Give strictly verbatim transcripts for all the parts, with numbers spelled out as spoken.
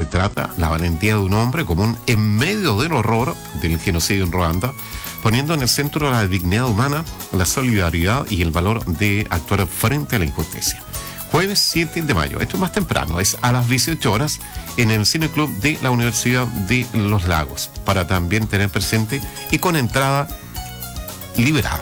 retrata la valentía de un hombre común en medio del horror del genocidio en Ruanda, poniendo en el centro la dignidad humana, la solidaridad y el valor de actuar frente a la injusticia. Jueves siete de mayo, esto es más temprano, es a las dieciocho horas en el Cine Club de la Universidad de Los Lagos, para también tener presente y con entrada liberada.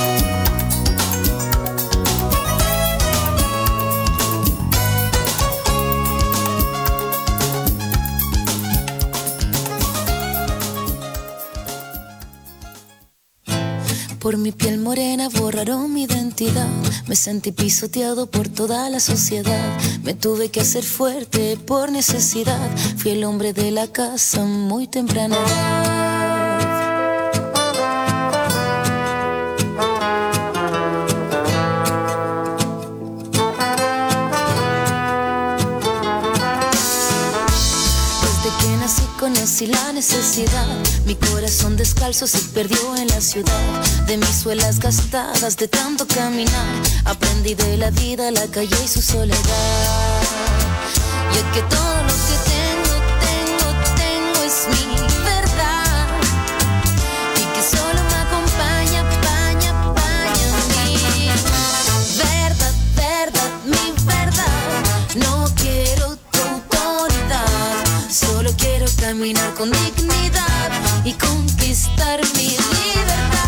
Por mi piel morena borraron mi identidad. Me sentí pisoteado por toda la sociedad. Me tuve que hacer fuerte por necesidad. Fui el hombre de la casa muy temprana edad. Conocí la necesidad, mi corazón descalzo se perdió en la ciudad. De mis suelas gastadas de tanto caminar, aprendí de la vida, la calle y su soledad. Y es que todo lo que tengo, tengo, tengo es mi verdad. Y que solo me acompaña, acompaña, acompaña mi verdad, verdad, mi verdad. No quiero tu autoridad, solo quiero caminar con dignidad y conquistar mi libertad.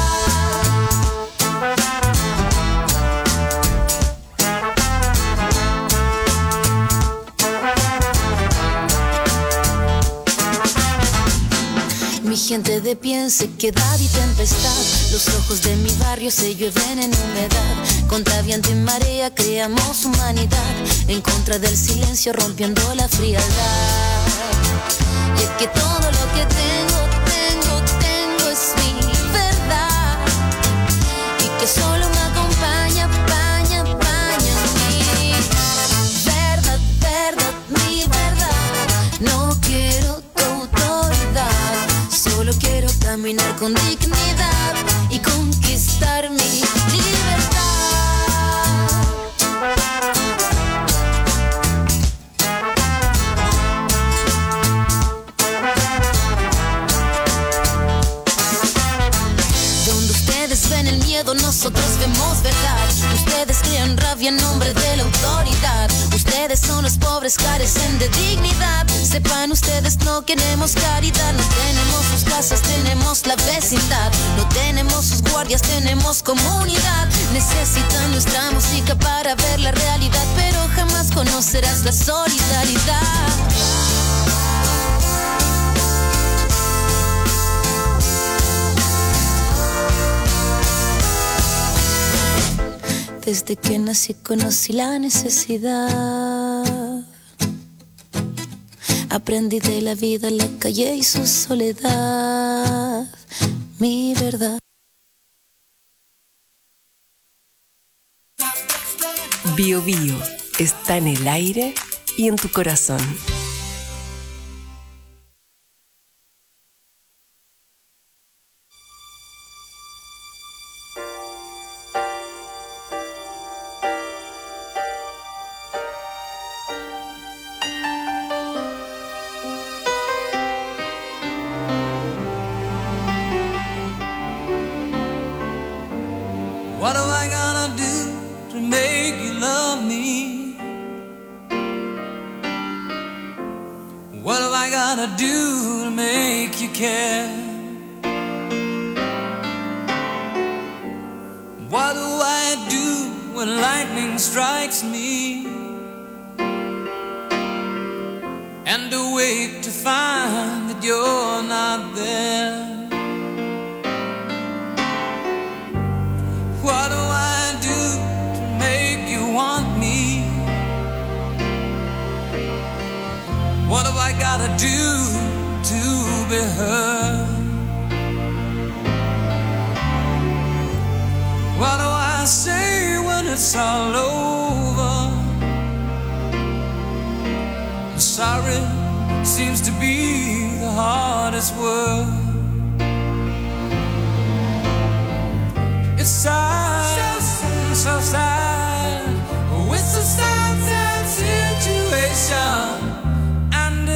Mi gente de pie en sequedad y tempestad, los ojos de mi barrio se llueven en humedad. Contra viento y marea creamos humanidad, en contra del silencio rompiendo la frialdad. Y es que todo lo que tengo, tengo, tengo es mi verdad. Y que solo me acompaña, acompaña, acompaña mi verdad, verdad, mi verdad. No quiero tu autoridad, solo quiero caminar con dignidad y conquistar mi libertad. Ven el miedo, nosotros vemos verdad. Ustedes crean rabia en nombre de la autoridad. Ustedes son los pobres, carecen de dignidad. Sepan ustedes, no queremos caridad. No tenemos sus casas, tenemos la vecindad. No tenemos sus guardias, tenemos comunidad. Necesitan nuestra música para ver la realidad, pero jamás conocerás la solidaridad. Desde que nací conocí la necesidad. Aprendí de la vida, la calle y su soledad. Mi verdad. Bio Bio está en el aire y en tu corazón. What am I gonna do to make you love me? What am I gonna do to make you care? What do I do when lightning strikes me? And awake to find that you're not there. What do I do to make you want me? What have I gotta do to be heard? What do I say when it's all over? Sorry seems to be the hardest word. It's sad, so, so sad. It's a sad, sad situation. And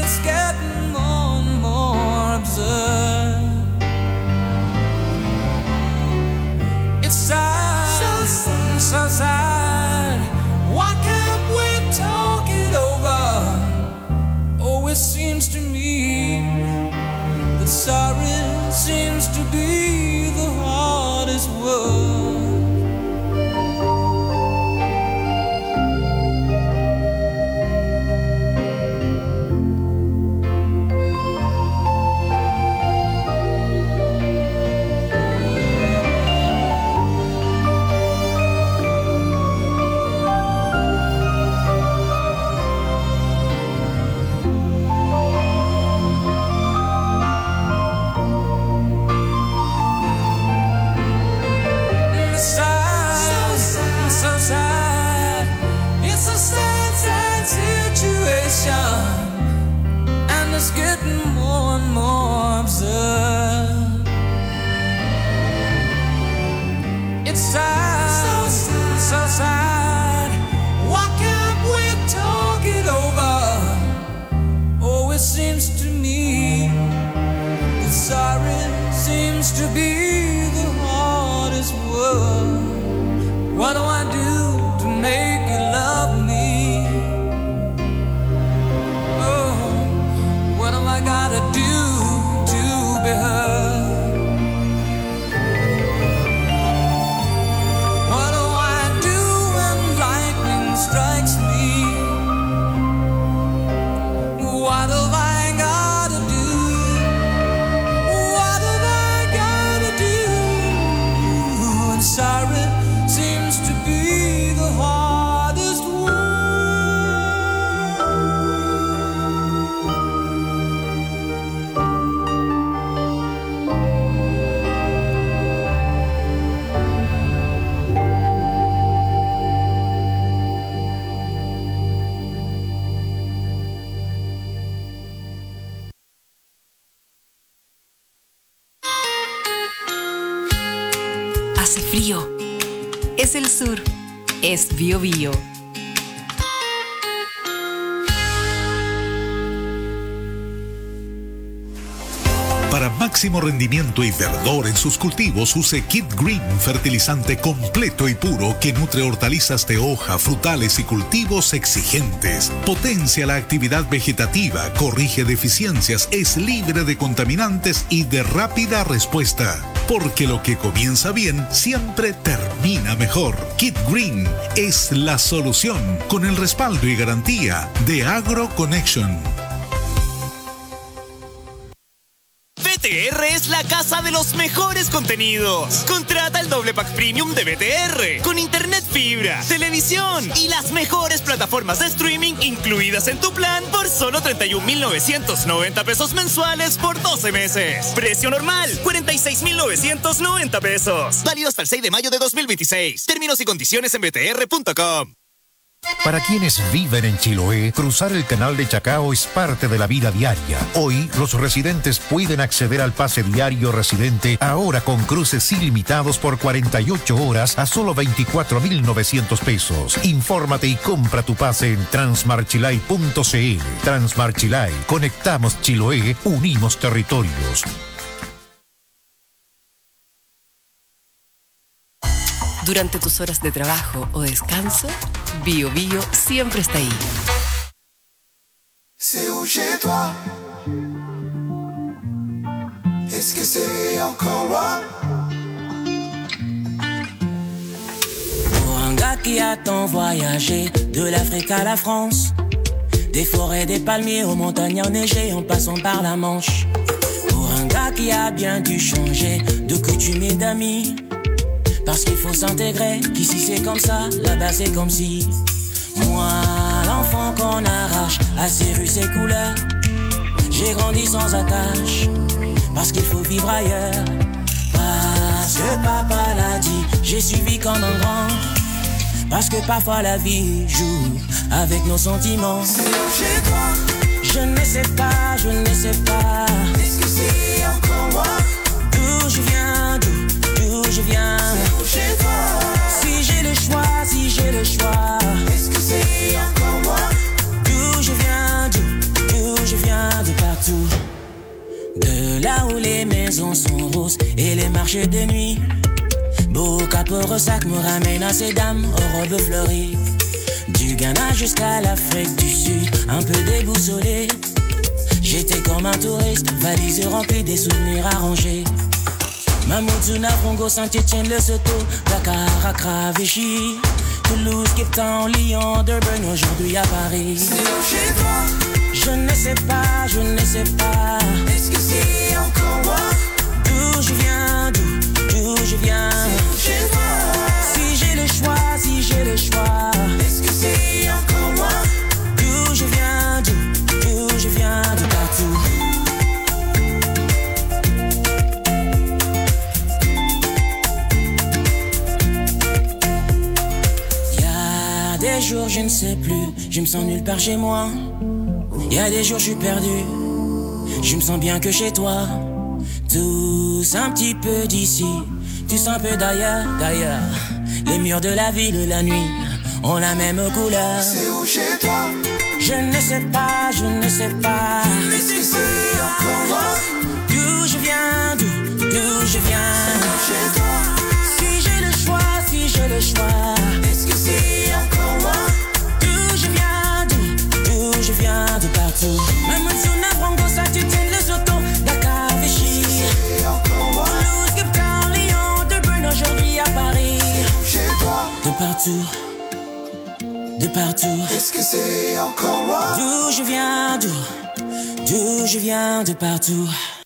just getting more and more absurd. It's sad, so sad, so sad. Why can't we talk it over? Oh, it seems to me that sorry seems to be the hardest word. What do I do to make you love me? Oh, what do I gotta do to be heard? Strikes me. What have I gotta do? What have I gotta do? And sorry seems to be the hardest Hace frío. Es el sur. Es Bio Bio. Para máximo rendimiento y verdor en sus cultivos, use Kid Green, fertilizante completo y puro que nutre hortalizas de hoja, frutales y cultivos exigentes. Potencia la actividad vegetativa, corrige deficiencias, es libre de contaminantes y de rápida respuesta. Porque lo que comienza bien siempre termina mejor. Kid Green es la solución con el respaldo y garantía de AgroConnection. B T R es la casa de los mejores contenidos. Contrata el doble pack premium de B T R con internet fibra, televisión y las mejores plataformas de streaming incluidas en tu plan por solo treinta y un mil novecientos noventa pesos mensuales por doce meses. Precio normal, cuarenta y seis mil novecientos noventa pesos. Válido hasta el seis de mayo de dos mil veintiséis. Términos y condiciones en b t r punto com. Para quienes viven en Chiloé, cruzar el canal de Chacao es parte de la vida diaria. Hoy, los residentes pueden acceder al pase diario residente, ahora con cruces ilimitados por cuarenta y ocho horas a solo veinticuatro mil novecientos pesos. Infórmate y compra tu pase en transmarchilay punto c l. Transmarchilay, conectamos Chiloé, unimos territorios. Durante tus horas de trabajo o descanso, Bio Bio siempre está ahí. C'est où chez toi? Est-ce que c'est encore loin? Pour un gars qui a tant voyagé, de l'Afrique à la France, des forêts, des palmiers aux montagnes enneigées en passant par la Manche. Pour un gars qui a bien dû changer de coutumes et d'amis, parce qu'il faut s'intégrer, qu'ici c'est comme ça, là-bas c'est comme si. Moi, l'enfant qu'on arrache à ses rues, ses couleurs, j'ai grandi sans attache, parce qu'il faut vivre ailleurs. Parce que papa l'a dit, j'ai suivi comme un grand, parce que parfois la vie joue avec nos sentiments. C'est chez toi. Je ne sais pas, je ne sais pas. Est-ce que c'est encore moi? D'où je viens, d'où, d'où je viens. Chez toi. Si j'ai le choix, si j'ai le choix. Est-ce que c'est encore moi? D'où je viens, d'où, d'où je viens, de partout. De là où les maisons sont roses et les marchés de nuit. Beau capot sac me ramène à ces dames aux robes fleuries. Du Ghana jusqu'à l'Afrique du Sud, un peu déboussolé. J'étais comme un touriste, valise remplie des souvenirs arrangés. Mamoudzou, Nafrongo, Saint-Etienne, Lesotho, Dakar, Accra, Vichy, Toulouse, Cape Town, Lyon, Durban, aujourd'hui à Paris. C'est chez toi. Je ne sais pas, je ne sais pas. Est-ce que c'est encore moi? D'où je viens, d'où, d'où je viens. C'est chez toi. Si j'ai le choix, si j'ai le choix. Est-ce que c'est encore moi? D'où je viens, d'où, d'où je viens, de partout. Des jours je ne sais plus, je me sens nulle part chez moi. Il y a des jours je suis perdu, Je me sens bien que chez toi. Tous un petit peu d'ici, tous un peu d'ailleurs, d'ailleurs. Les murs de la ville, la nuit, ont la même couleur. C'est où chez toi? Je ne sais pas, je ne sais pas. Est-ce que c'est encore moi? D'où je viens, d'où, d'où je viens. Chez toi? Si j'ai le choix, si j'ai le choix. Est-ce que c'est encore moi? D'où je viens, d'où, d'où je viens, de partout. Même si on a Brango, ça tu tiens les autos. Dakar, Vichy. C'est encore moi? Toulouse, Cape Town, Lyon, Durban, aujourd'hui à Paris. Chez toi? De partout, de partout. Est-ce que c'est encore moi? D'où je viens, d'où, d'où je viens, de partout.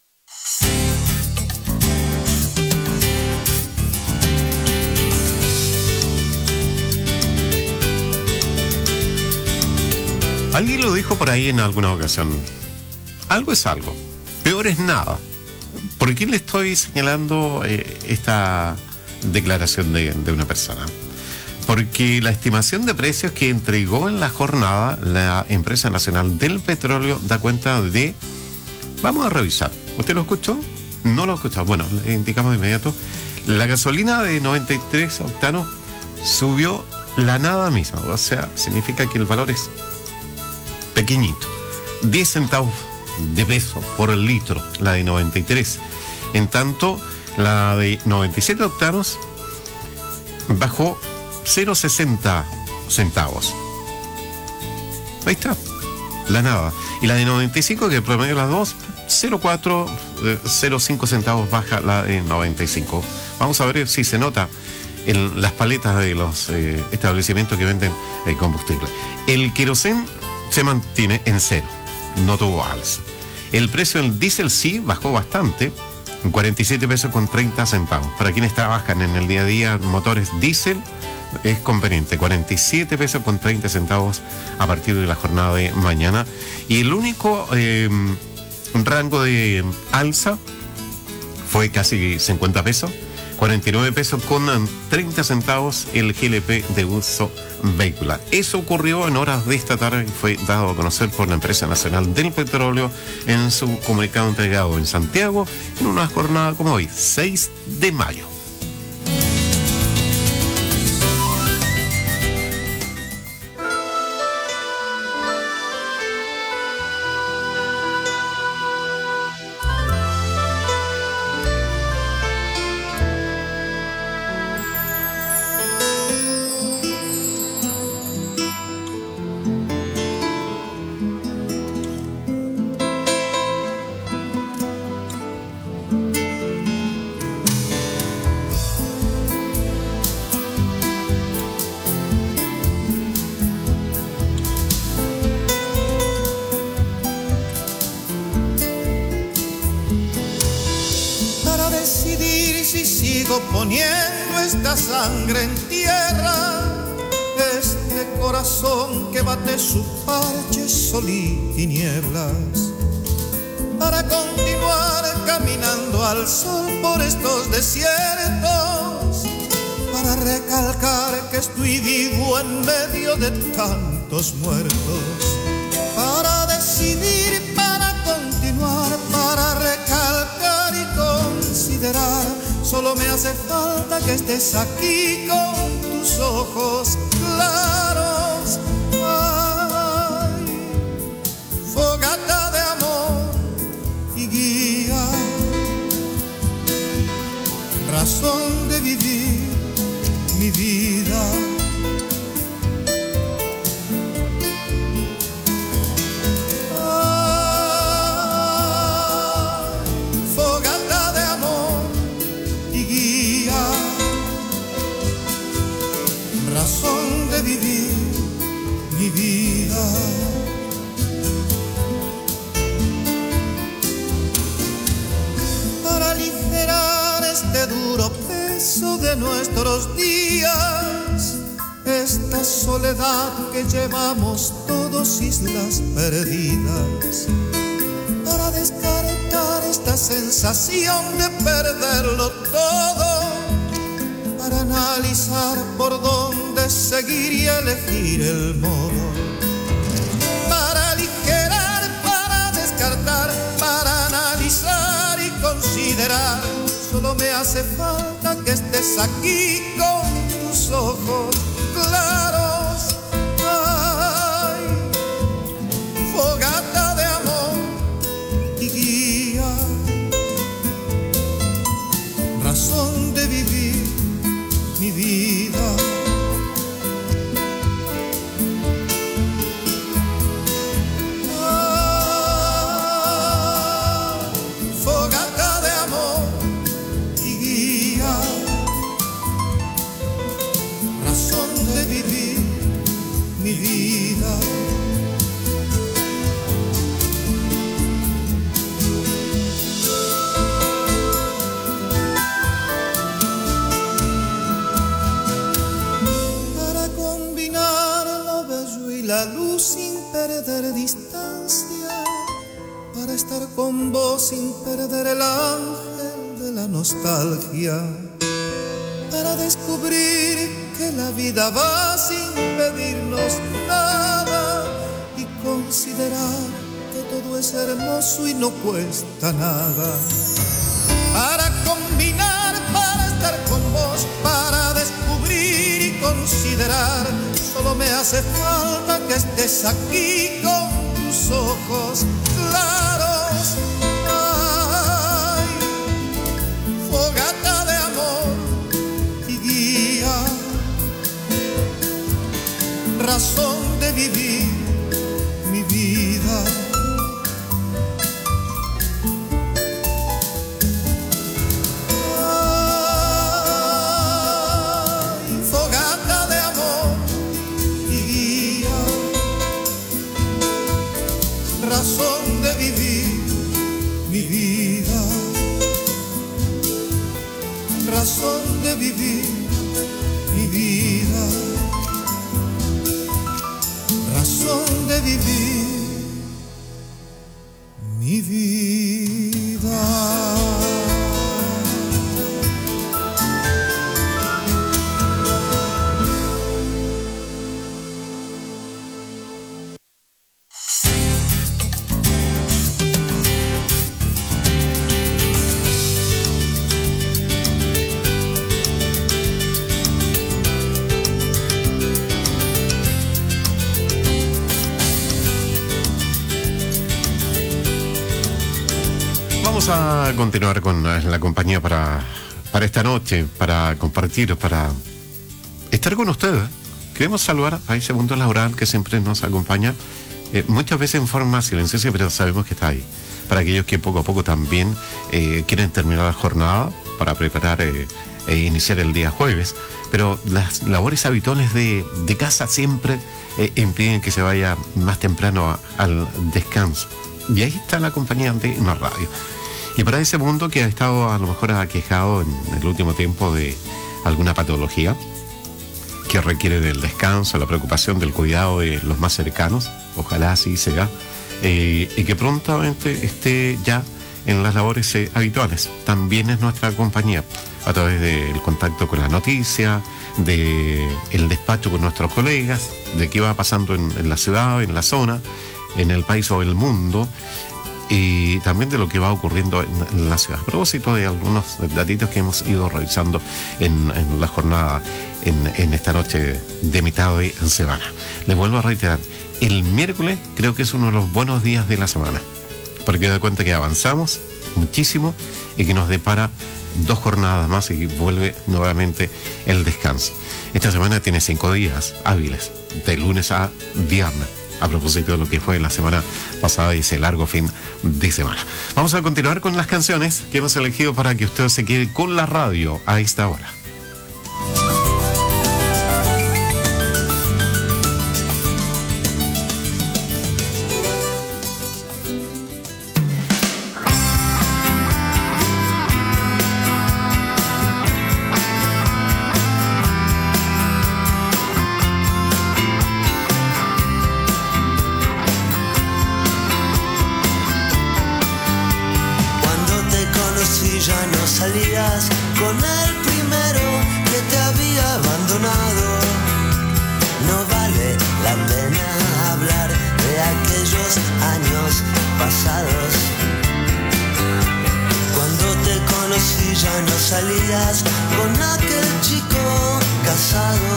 Alguien lo dijo por ahí en alguna ocasión. Algo es algo. Peor es nada. ¿Por qué le estoy señalando eh, esta declaración de, de una persona? Porque la estimación de precios que entregó en la jornada la Empresa Nacional del Petróleo da cuenta de... Vamos a revisar. ¿Usted lo escuchó? No lo escuchó. Bueno, le indicamos de inmediato. La gasolina de noventa y tres octanos subió la nada misma. O sea, significa que el valor es pequeñito. diez centavos de peso por el litro, la de noventa y tres. En tanto, la de noventa y siete octanos bajó cero coma sesenta centavos. Ahí está, la nada. Y la de noventa y cinco, que promedio las dos, cero coma cuatro, cero coma cinco centavos baja la de noventa y cinco. Vamos a ver si se nota en las paletas de los eh, establecimientos que venden eh, combustible. El querosén se mantiene en cero, no tuvo alza. El precio del diésel sí bajó bastante, cuarenta y siete pesos con treinta centavos. Para quienes trabajan en el día a día motores diésel, es conveniente, cuarenta y siete pesos con treinta centavos a partir de la jornada de mañana. Y el único eh, rango de alza fue casi cincuenta pesos, cuarenta y nueve pesos con treinta centavos el G L P de uso vehicular. Eso ocurrió en horas de esta tarde y fue dado a conocer por la Empresa Nacional del Petróleo en su comunicado entregado en Santiago en una jornada como hoy, seis de mayo. Poniendo esta sangre en tierra, este corazón que bate su parche sol y tinieblas, para continuar caminando al sol por estos desiertos, para recalcar que estoy vivo en medio de tantos muertos, para decidir, para continuar, para recalcar y considerar. Solo me hace falta que estés aquí con tus ojos claros. Ay, fogata de amor y guía, razón de vivir mi vida. Razón de vivir mi vida. Para aligerar este duro peso de nuestros días, esta soledad que llevamos todos islas perdidas, para descartar esta sensación de perderlo todo, para analizar por dónde seguir y elegir el modo, para aligerar, para descartar, para considerar. Solo me hace falta que estés aquí con tus ojos claros. Ay, fogata de amor y guía, razón de vivir mi vida. Mi vida, para combinar lo bello y la luz sin perder distancia, para estar con vos sin perder el ángel de la nostalgia, para descubrir que la vida va sin pedirnos nada y considerar que todo es hermoso y no cuesta nada. Para combinar, para estar con vos, para descubrir y considerar, solo me hace falta que estés aquí con tus ojos claros. Ay, fogata de amor y guía, razón de vivir mi vida. Ay, fogata de amor y guía, razón de vivir mi vida, razón de vivir mi vida, razón de vivir mi vida. Vamos a continuar con la compañía para, para esta noche, para compartir, para estar con ustedes. Queremos saludar a ese mundo laboral que siempre nos acompaña, eh, muchas veces en forma silenciosa, pero sabemos que está ahí. Para aquellos que poco a poco también eh, quieren terminar la jornada para preparar eh, e iniciar el día jueves, pero las labores habituales de, de casa siempre eh, impiden que se vaya más temprano a, al descanso. Y ahí está la compañía de una radio. Y para ese mundo que ha estado a lo mejor aquejado en el último tiempo de alguna patología que requiere del descanso, la preocupación del cuidado de los más cercanos, ojalá así sea, eh, y que prontamente esté ya en las labores eh, habituales. También es nuestra compañía a través del contacto con la noticia, de el despacho con nuestros colegas, de qué va pasando en, en la ciudad, en la zona, en el país o el mundo, y también de lo que va ocurriendo en, en la ciudad. A propósito de algunos datitos que hemos ido revisando en, en la jornada, en, en esta noche de mitad de semana. Les vuelvo a reiterar, el miércoles creo que es uno de los buenos días de la semana, porque da cuenta que avanzamos muchísimo y que nos depara dos jornadas más y vuelve nuevamente el descanso. Esta semana tiene cinco días hábiles, de lunes a viernes, a propósito de lo que fue la semana pasada y ese largo fin de semana. Vamos a continuar con las canciones que hemos elegido para que usted se quede con la radio a esta hora. Salías con el primero que te había abandonado. No vale la pena hablar de aquellos años pasados. Cuando te conocí ya no salías con aquel chico casado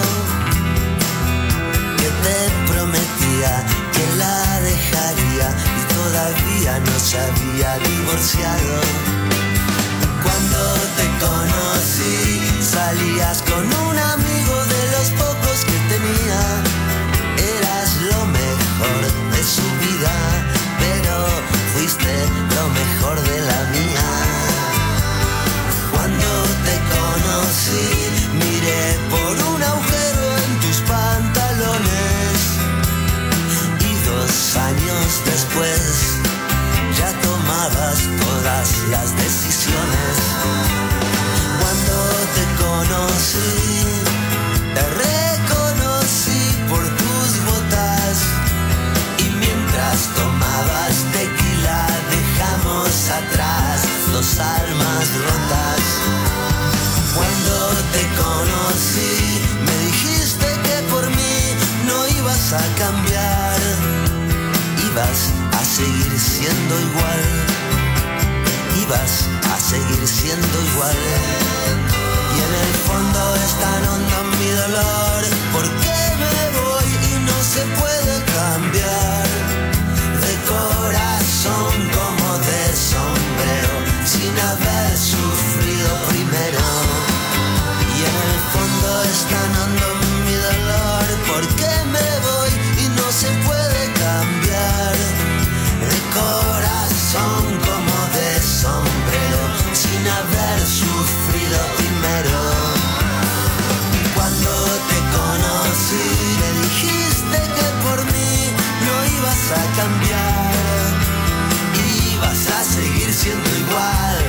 que te prometía que la dejaría y todavía no se había divorciado. Cuando te conocí salías con un amigo de los pocos que tenía. Eras lo mejor de su vida, pero fuiste lo mejor de la mía. Cuando te conocí miré por un agujero en tus pantalones y dos años después ya tomabas todas las decisiones. Cuando te conocí, te reconocí por tus botas y mientras tomabas tequila dejamos atrás dos almas rotas. Cuando te conocí, me dijiste que por mí no ibas a cambiar, ibas a seguir siendo igual, ibas a seguir siendo igual. Y en el fondo es tan hondo mi dolor, porque me voy y no se puede cambiar. De corazón como de sombrero, sin haber sufrido primero. Y en el fondo es tan hondo mi dolor, porque me voy y no se puede cambiar. De corazón como de sombrero, sin haber sufrido primero. Cuando te conocí, me dijiste que por mí no ibas a cambiar, ibas a seguir siendo igual,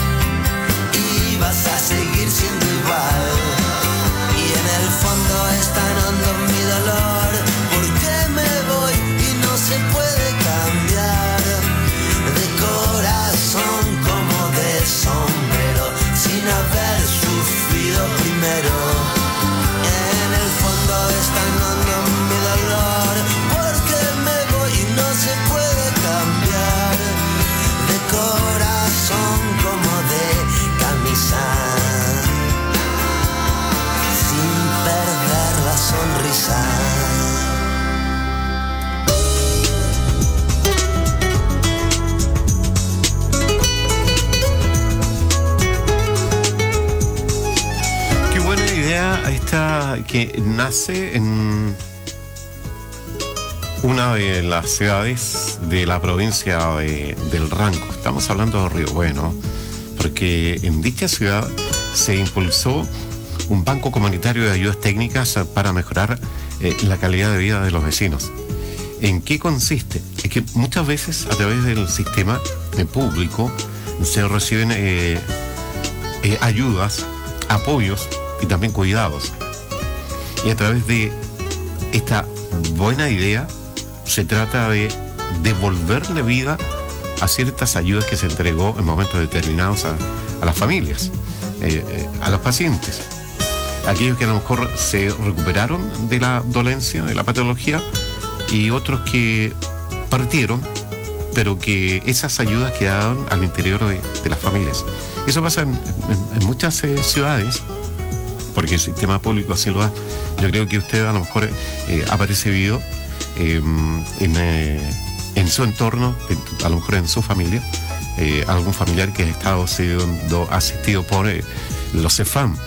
ibas a seguir siendo igual. Y en el fondo es tan hondo mi dolor, porque me voy y no se puede cambiar. De corazón como de sombrero, sin haber sufrido primero. En el fondo es tan hondo mi dolor, porque me voy y no se puede cambiar. De corazón como de camisa, sin perder la sonrisa. Qué buena idea esta que nace en una de las ciudades de la provincia de, del Ranco. Estamos hablando de Río Bueno, porque en dicha ciudad se impulsó un banco comunitario de ayudas técnicas para mejorar eh, la calidad de vida de los vecinos. ¿En qué consiste? Es que muchas veces a través del sistema eh, público se reciben eh, eh, ayudas, apoyos y también cuidados. Y a través de esta buena idea se trata de devolverle vida a ciertas ayudas que se entregó en momentos determinados a, a las familias, eh, eh, a los pacientes. Aquellos que a lo mejor se recuperaron de la dolencia, de la patología, y otros que partieron, pero que esas ayudas quedaron al interior de, de las familias. Eso pasa en, en, en muchas eh, ciudades, porque el sistema público así lo da. Yo creo que usted a lo mejor eh, ha percibido eh, en, eh, en su entorno, a lo mejor en su familia, eh, algún familiar que ha estado siendo asistido por eh, los CEFAM.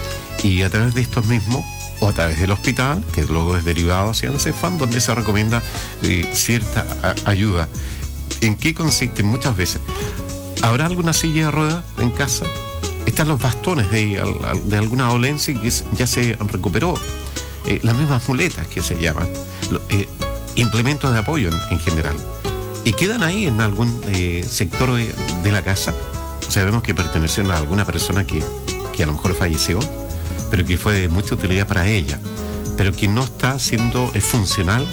Y a través de estos mismos, o a través del hospital, que luego es derivado hacia el CEFAM, donde se recomienda eh, cierta a, ayuda. ¿En qué consiste? Muchas veces, ¿habrá alguna silla de ruedas en casa? Están los bastones de, de alguna dolencia que ya se recuperó. Eh, las mismas muletas que se llaman. Eh, implementos de apoyo en, en general. Y quedan ahí en algún eh, sector de, de la casa. Sabemos que pertenecen a alguna persona que, que a lo mejor falleció, pero que fue de mucha utilidad para ella, pero que no está siendo eh, funcional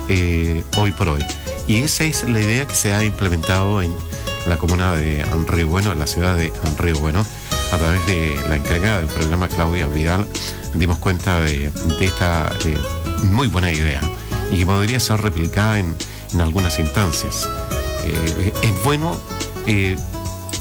eh, hoy por hoy. Y esa es la idea que se ha implementado en la comuna de Río Bueno, en la ciudad de Río Bueno, a través de la encargada del programa, Claudia Vidal. Dimos cuenta de, de esta eh, muy buena idea y que podría ser replicada en, en algunas instancias. Eh, es bueno eh,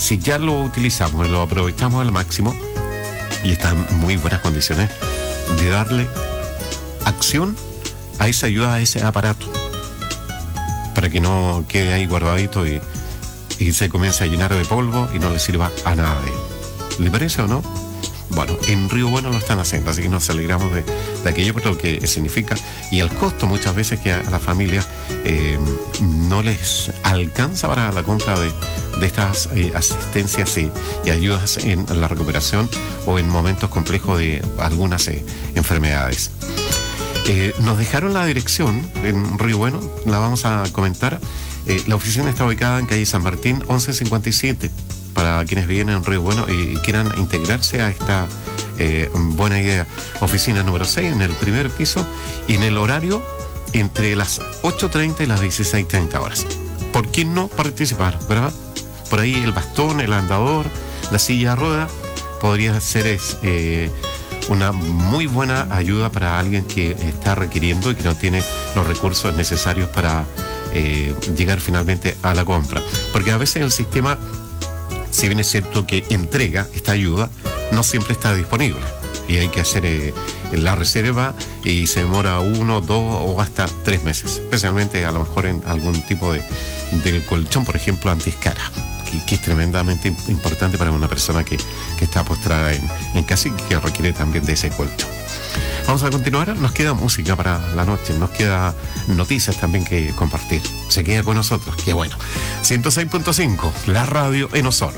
si ya lo utilizamos y lo aprovechamos al máximo y está en muy buenas condiciones, de darle acción a esa ayuda, a ese aparato, para que no quede ahí guardadito y, y se comience a llenar de polvo y no le sirva a nadie. ¿Le parece o no? Bueno, en Río Bueno lo están haciendo, así que nos alegramos de, de aquello, por lo que significa, y el costo muchas veces que a, a las familias eh, no les alcanza para la compra de, de estas eh, asistencias y, y ayudas en la recuperación o en momentos complejos de algunas eh, enfermedades. Eh, nos dejaron la dirección en Río Bueno, la vamos a comentar. Eh, la oficina está ubicada en calle San Martín, once cincuenta y siete. Para quienes vienen en Río Bueno y quieran integrarse a esta eh, buena idea. Oficina número seis en el primer piso y en el horario entre las ocho treinta y las dieciséis treinta horas. ¿Por qué no participar, verdad? Por ahí el bastón, el andador, la silla de rueda podría ser es, eh, una muy buena ayuda para alguien que está requiriendo y que no tiene los recursos necesarios para eh, llegar finalmente a la compra. Porque a veces el sistema, si bien es cierto que entrega esta ayuda, no siempre está disponible. Y hay que hacer eh, la reserva y se demora uno, dos o hasta tres meses. Especialmente a lo mejor en algún tipo de, de colchón, por ejemplo, antiescara, que, que es tremendamente importante para una persona que, que está postrada en, en casa y que requiere también de ese colchón. Vamos a continuar, nos queda música para la noche, nos queda noticias también que compartir. Se queda con nosotros, qué bueno. ciento seis punto cinco, la radio en Osorno.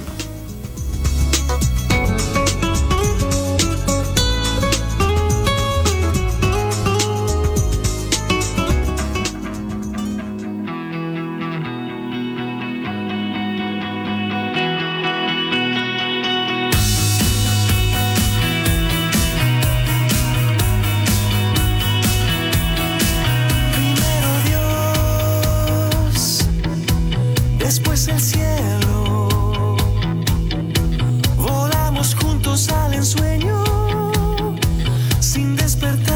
Después el cielo, volamos juntos al ensueño, sin despertar,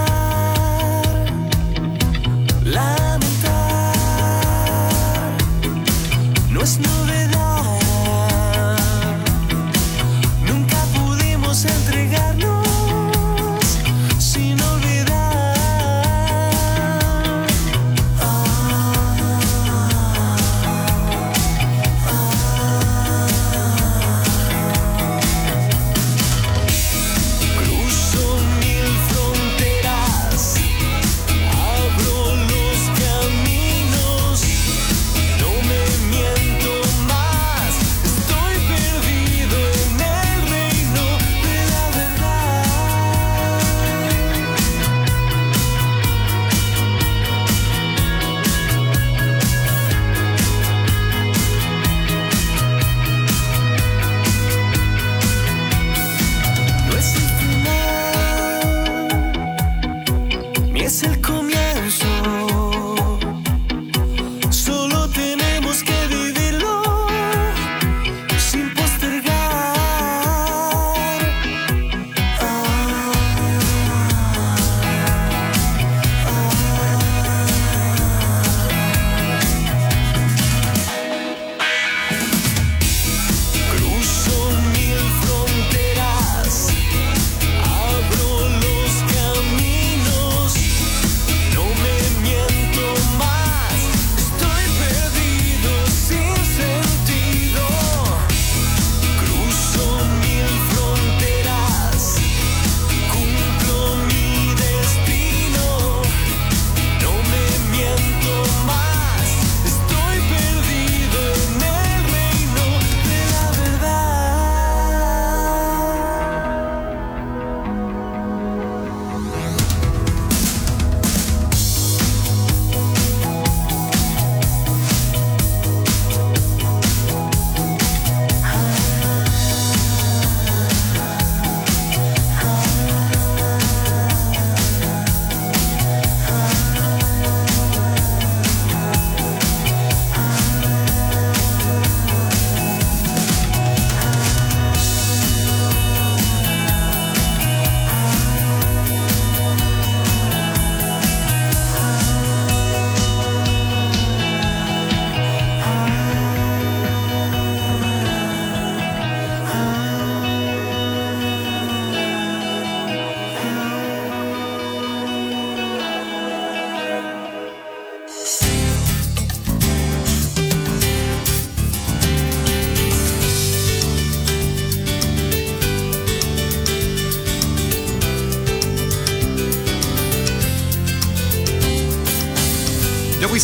lamentar, no es novedad, nunca pudimos entregarnos sin olvidar. Más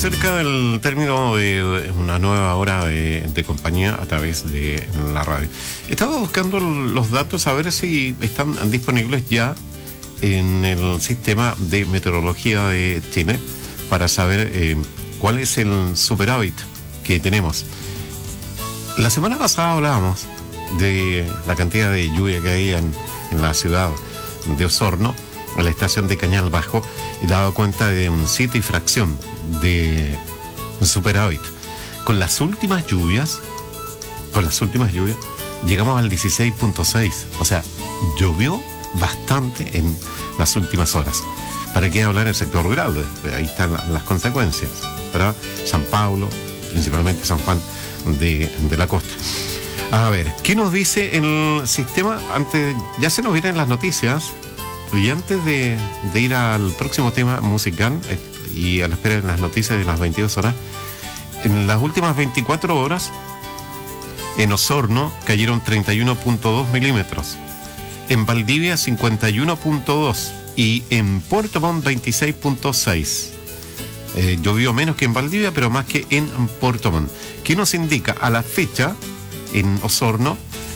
cerca del término de una nueva hora de, de compañía a través de la radio. Estaba buscando los datos a ver si están disponibles ya en el sistema de meteorología de Chile para saber eh, cuál es el superávit que tenemos. La semana pasada hablábamos de la cantidad de lluvia que hay en, en la ciudad de Osorno, en la estación de Cañal Bajo, y daba cuenta de un siete y fracción de superávit. Con las últimas lluvias, con las últimas lluvias, llegamos al dieciséis punto seis. O sea, llovió bastante en las últimas horas. ¿Para qué hablar del sector rural? Ahí están las consecuencias, ¿verdad? San Pablo, principalmente San Juan de, de la Costa. A ver, ¿qué nos dice el sistema? Antes, ya se nos vienen las noticias, y antes de, de ir al próximo tema musical eh, y a la espera de las noticias de las veintidós horas, en las últimas veinticuatro horas, en Osorno cayeron treinta y uno punto dos milímetros, en Valdivia cincuenta y uno punto dos y en Puerto Montt veintiséis punto seis. Eh, llovió menos que en Valdivia, pero más que en Puerto Montt. ¿Qué nos indica? A la fecha, en Osorno,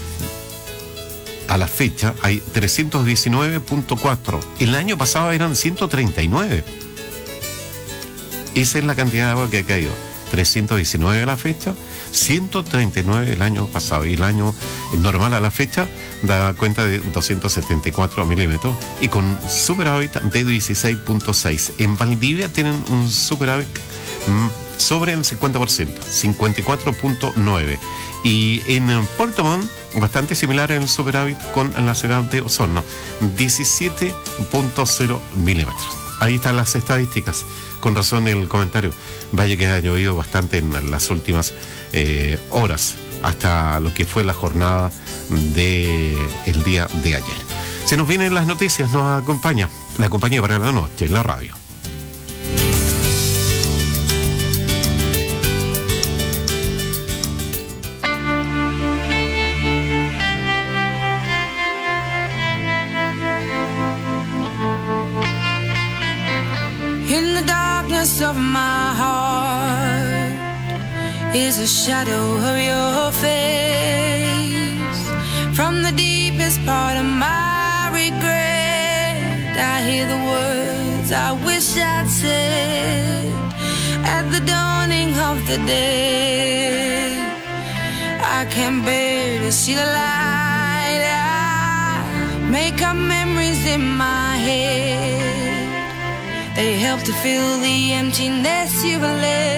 a la fecha hay trescientos diecinueve punto cuatro. El año pasado eran ciento treinta y nueve. Esa es la cantidad de agua que ha caído. trescientos diecinueve a la fecha, ciento treinta y nueve el año pasado. Y el año normal a la fecha da cuenta de doscientos setenta y cuatro milímetros y con superávit de dieciséis punto seis. En Valdivia tienen un superávit mmm, sobre el cincuenta por ciento, cincuenta y cuatro punto nueve. Y en Puerto Montt, bastante similar en el superávit con la ciudad de Osorno, diecisiete punto cero milímetros. Ahí están las estadísticas. Con razón el comentario. Vaya que ha llovido bastante en las últimas eh, horas, hasta lo que fue la jornada del día de ayer. Se nos vienen las noticias, nos acompaña la compañía para la noche en la radio. Of my heart is a shadow of your face. From the deepest part of my regret, I hear the words I wish I'd said at the dawning of the day. I can bear to see the light. I make up memories in my head. They help to fill the emptiness you've left.